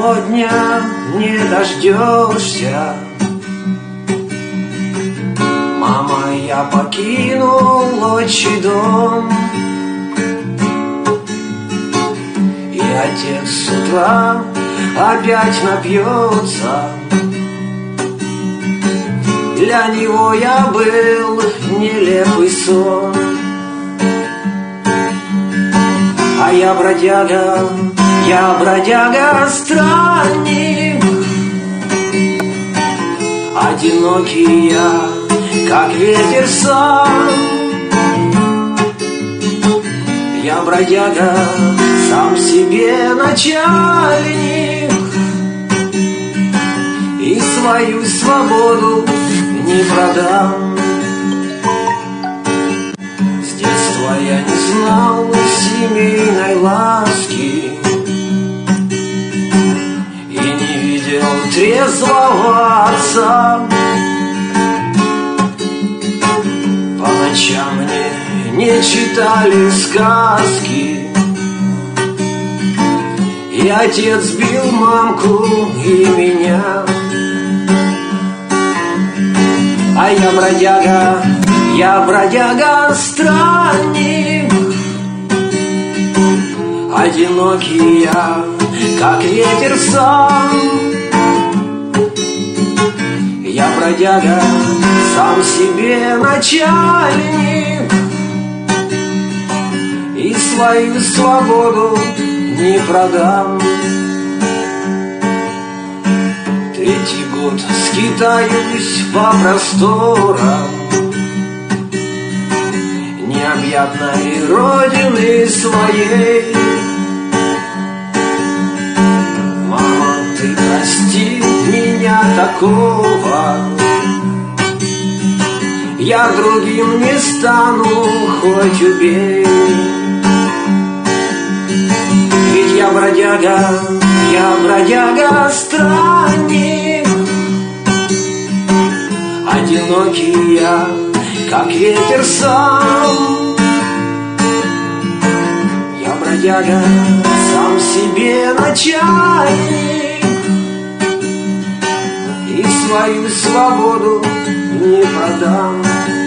сегодня не дождешься. Мама, я покинул отчий дом, и отец с утра опять напьется. Для него я был нелепый сон. А я бродяга, странник, одинокий я, как ветер сам. Я бродяга, сам себе начальник, и свою свободу не продам. С детства я не знал семейной ласки и не видел трезвого отца. По ночам мне не читали сказки, и отец бил мамку и меня. А я бродяга, странник, одинокий я, как ветер сам. Я бродяга, сам себе начальник, и свою свободу не продам. Третий год скитаюсь по просторам необъятной родины своей. Мама, ты прости меня такого, я другим не стану, хоть убей. Ведь я бродяга, странник, одинокий я, как ветер сам. Я бродяга, сам себе начальник, и свою свободу не продам.